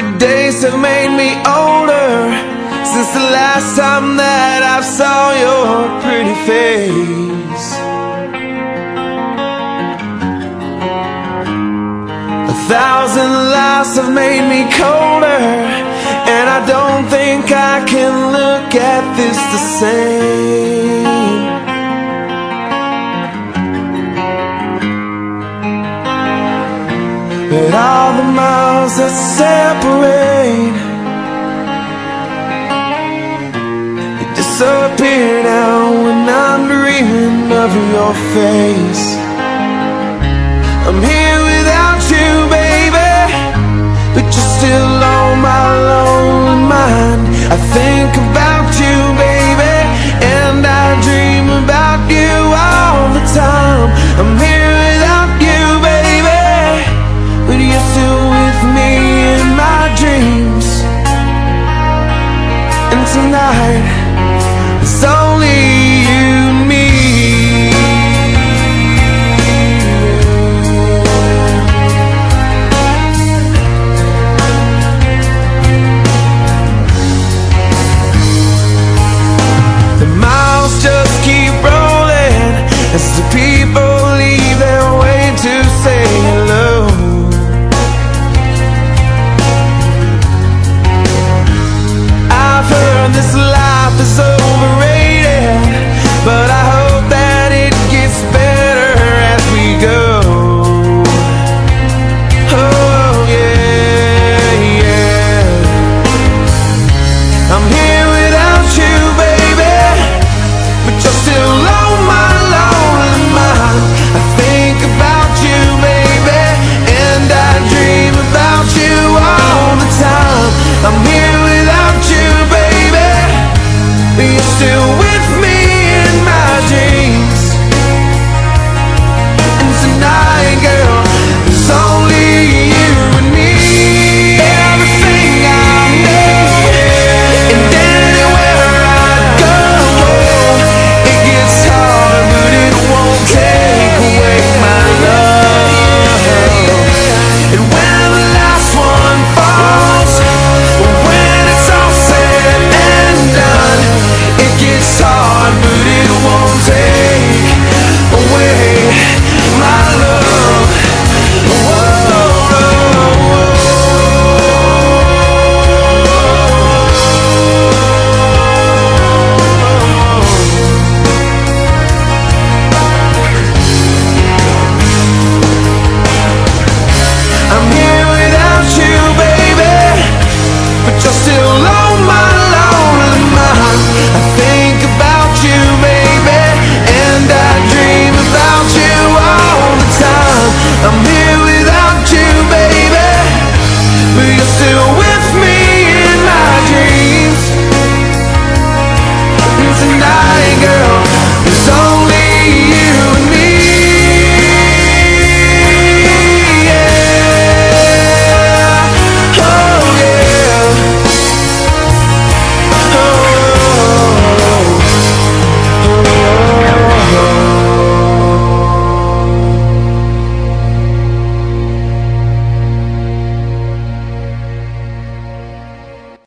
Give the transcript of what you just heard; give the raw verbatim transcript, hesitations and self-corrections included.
hundred days have made me older since the last time that I saw your pretty face. A thousand lives have made me colder, and I don't think I can look at this the same. But all the miles that separate, you disappear now when I'm dreaming of your face. I'm here without you, baby, but you're still on my lonely mind. I think about you, baby, and I dream about you. I